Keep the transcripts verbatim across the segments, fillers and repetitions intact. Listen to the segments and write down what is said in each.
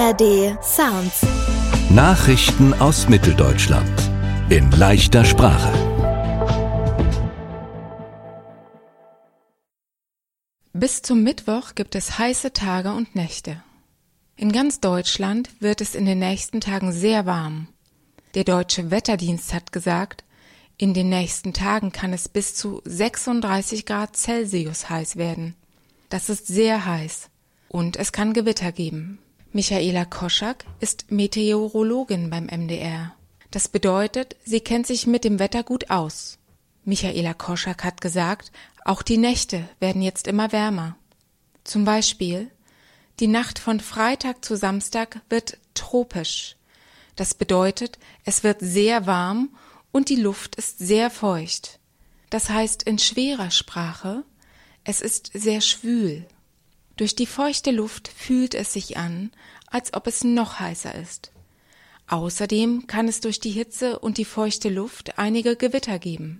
R D Sounds. Nachrichten aus Mitteldeutschland in leichter Sprache. Bis zum Mittwoch gibt es heiße Tage und Nächte. In ganz Deutschland wird es in den nächsten Tagen sehr warm. Der Deutsche Wetterdienst hat gesagt, in den nächsten Tagen kann es bis zu sechsunddreißig Grad Celsius heiß werden. Das ist sehr heiß und es kann Gewitter geben. Michaela Koschak ist Meteorologin beim M D R. Das bedeutet, sie kennt sich mit dem Wetter gut aus. Michaela Koschak hat gesagt, auch die Nächte werden jetzt immer wärmer. Zum Beispiel, die Nacht von Freitag zu Samstag wird tropisch. Das bedeutet, es wird sehr warm und die Luft ist sehr feucht. Das heißt in schwerer Sprache, es ist sehr schwül. Durch die feuchte Luft fühlt es sich an, als ob es noch heißer ist. Außerdem kann es durch die Hitze und die feuchte Luft einige Gewitter geben.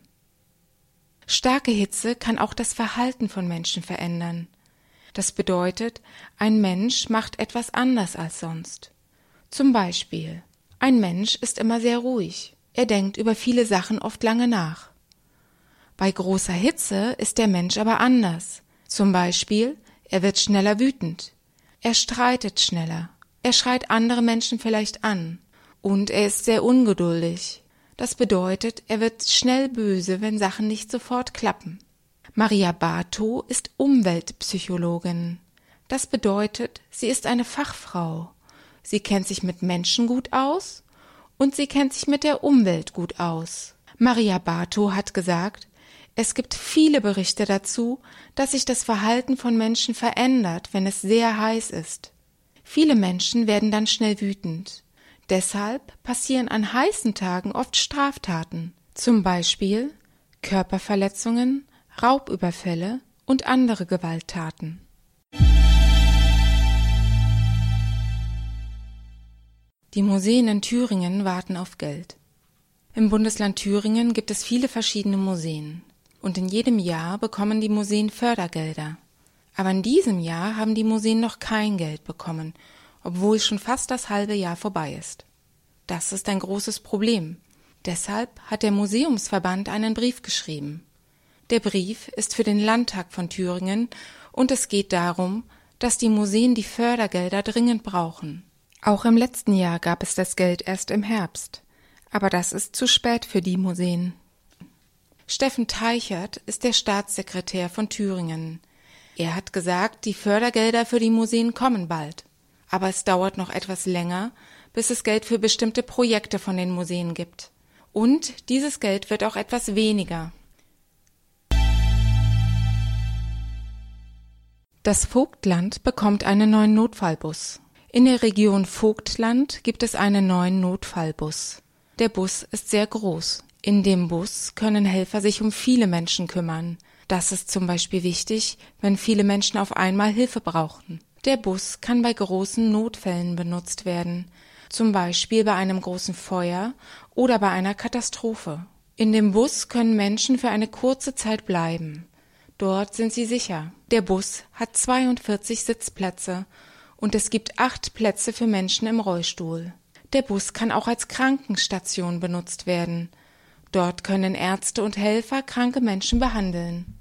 Starke Hitze kann auch das Verhalten von Menschen verändern. Das bedeutet, ein Mensch macht etwas anders als sonst. Zum Beispiel, ein Mensch ist immer sehr ruhig. Er denkt über viele Sachen oft lange nach. Bei großer Hitze ist der Mensch aber anders. Zum Beispiel, er wird schneller wütend. Er streitet schneller. Er schreit andere Menschen vielleicht an. Und er ist sehr ungeduldig. Das bedeutet, er wird schnell böse, wenn Sachen nicht sofort klappen. Maria Bartow ist Umweltpsychologin. Das bedeutet, sie ist eine Fachfrau. Sie kennt sich mit Menschen gut aus und sie kennt sich mit der Umwelt gut aus. Maria Bartow hat gesagt, es gibt viele Berichte dazu, dass sich das Verhalten von Menschen verändert, wenn es sehr heiß ist. Viele Menschen werden dann schnell wütend. Deshalb passieren an heißen Tagen oft Straftaten, zum Beispiel Körperverletzungen, Raubüberfälle und andere Gewalttaten. Die Museen in Thüringen warten auf Geld. Im Bundesland Thüringen gibt es viele verschiedene Museen. Und in jedem Jahr bekommen die Museen Fördergelder. Aber in diesem Jahr haben die Museen noch kein Geld bekommen, obwohl schon fast das halbe Jahr vorbei ist. Das ist ein großes Problem. Deshalb hat der Museumsverband einen Brief geschrieben. Der Brief ist für den Landtag von Thüringen und es geht darum, dass die Museen die Fördergelder dringend brauchen. Auch im letzten Jahr gab es das Geld erst im Herbst. Aber das ist zu spät für die Museen. Steffen Teichert ist der Staatssekretär von Thüringen. Er hat gesagt, die Fördergelder für die Museen kommen bald. Aber es dauert noch etwas länger, bis es Geld für bestimmte Projekte von den Museen gibt. Und dieses Geld wird auch etwas weniger. Das Vogtland bekommt einen neuen Notfallbus. In der Region Vogtland gibt es einen neuen Notfallbus. Der Bus ist sehr groß. In dem Bus können Helfer sich um viele Menschen kümmern. Das ist zum Beispiel wichtig, wenn viele Menschen auf einmal Hilfe brauchen. Der Bus kann bei großen Notfällen benutzt werden, zum Beispiel bei einem großen Feuer oder bei einer Katastrophe. In dem Bus können Menschen für eine kurze Zeit bleiben. Dort sind sie sicher. Der Bus hat zweiundvierzig Sitzplätze und es gibt acht Plätze für Menschen im Rollstuhl. Der Bus kann auch als Krankenstation benutzt werden. Dort können Ärzte und Helfer kranke Menschen behandeln.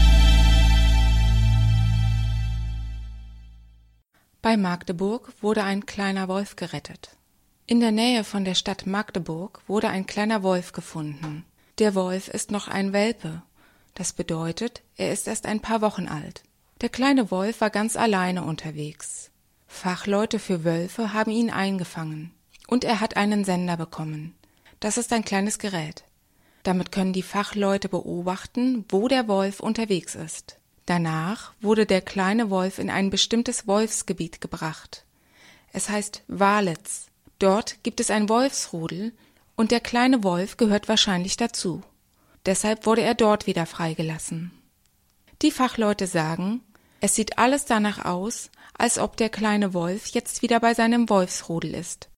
Bei Magdeburg wurde ein kleiner Wolf gerettet. In der Nähe von der Stadt Magdeburg wurde ein kleiner Wolf gefunden. Der Wolf ist noch ein Welpe. Das bedeutet, er ist erst ein paar Wochen alt. Der kleine Wolf war ganz alleine unterwegs. Fachleute für Wölfe haben ihn eingefangen. Und er hat einen Sender bekommen. Das ist ein kleines Gerät. Damit können die Fachleute beobachten, wo der Wolf unterwegs ist. Danach wurde der kleine Wolf in ein bestimmtes Wolfsgebiet gebracht. Es heißt Walitz. Dort gibt es ein Wolfsrudel und der kleine Wolf gehört wahrscheinlich dazu. Deshalb wurde er dort wieder freigelassen. Die Fachleute sagen, es sieht alles danach aus, als ob der kleine Wolf jetzt wieder bei seinem Wolfsrudel ist.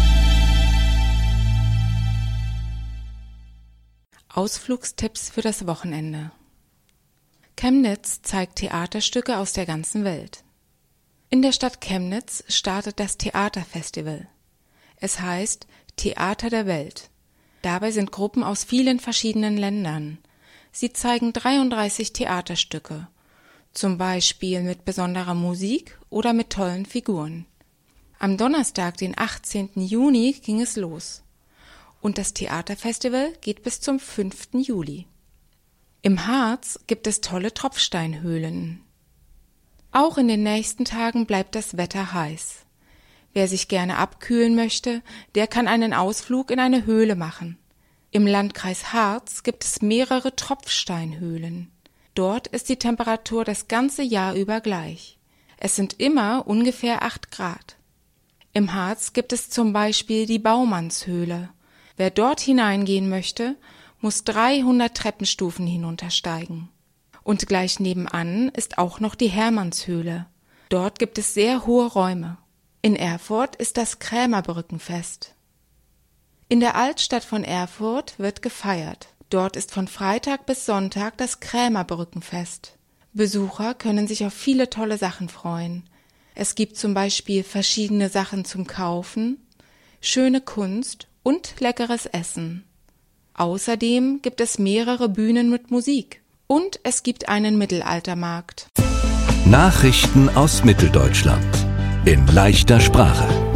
Ausflugstipps für das Wochenende. Chemnitz zeigt Theaterstücke aus der ganzen Welt. In der Stadt Chemnitz startet das Theaterfestival. Es heißt Theater der Welt. Dabei sind Gruppen aus vielen verschiedenen Ländern. Sie zeigen dreiunddreißig Theaterstücke, zum Beispiel mit besonderer Musik oder mit tollen Figuren. Am Donnerstag, den achtzehnten Juni, ging es los. Und das Theaterfestival geht bis zum fünften Juli. Im Harz gibt es tolle Tropfsteinhöhlen. Auch in den nächsten Tagen bleibt das Wetter heiß. Wer sich gerne abkühlen möchte, der kann einen Ausflug in eine Höhle machen. Im Landkreis Harz gibt es mehrere Tropfsteinhöhlen. Dort ist die Temperatur das ganze Jahr über gleich. Es sind immer ungefähr acht Grad. Im Harz gibt es zum Beispiel die Baumannshöhle. Wer dort hineingehen möchte, muss dreihundert Treppenstufen hinuntersteigen. Und gleich nebenan ist auch noch die Hermannshöhle. Dort gibt es sehr hohe Räume. In Erfurt ist das Krämerbrückenfest. In der Altstadt von Erfurt wird gefeiert. Dort ist von Freitag bis Sonntag das Krämerbrückenfest. Besucher können sich auf viele tolle Sachen freuen. Es gibt zum Beispiel verschiedene Sachen zum Kaufen, schöne Kunst und leckeres Essen. Außerdem gibt es mehrere Bühnen mit Musik. Und es gibt einen Mittelaltermarkt. Nachrichten aus Mitteldeutschland in leichter Sprache.